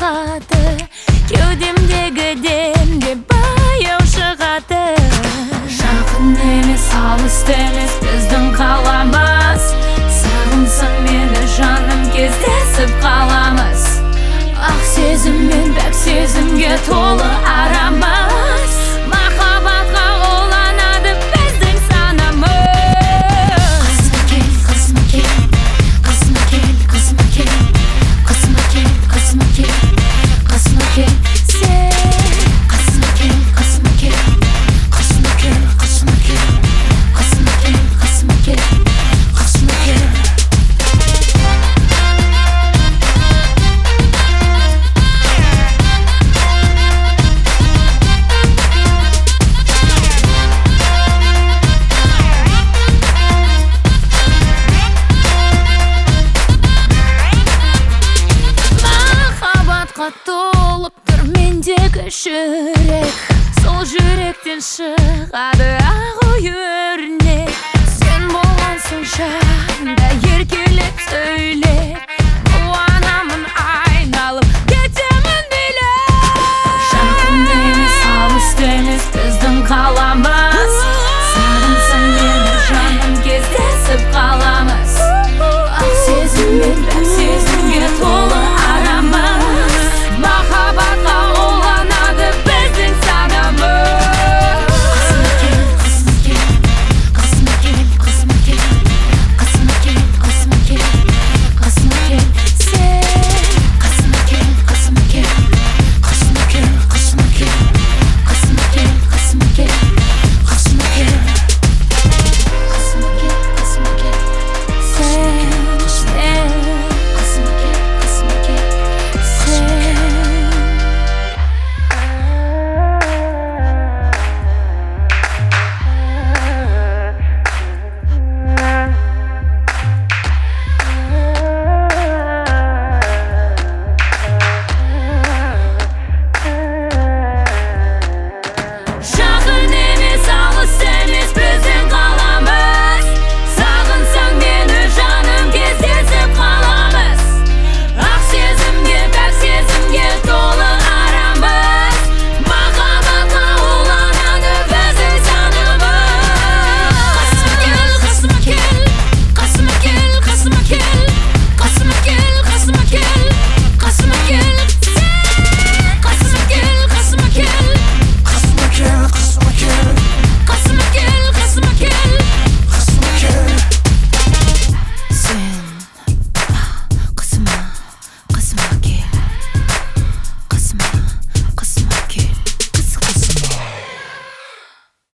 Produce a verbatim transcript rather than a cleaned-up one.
шығады, кеудемдегі демде баяу шығады. Жақын емес, алыс емес біздің қаламыз, сағынсаң мені жаным кездесіп қаламыз. Ақ сезім мен бәк сезімге толы арамыз, махаббатқа қоланады біздің санамыз. Қызма кел, қызма кел, қызма кел, қызма кел, қызма кел, қызма кел, қызма кел, сен қызма кел, қызма кел, қызма кел, қызма кел, қызма кел, қызма кел, қызма кел. Толып тұр мендегі жүрек, сол жүректен шығады ақ өрнек. Сен болған соң жанымда еркелеп сөйле,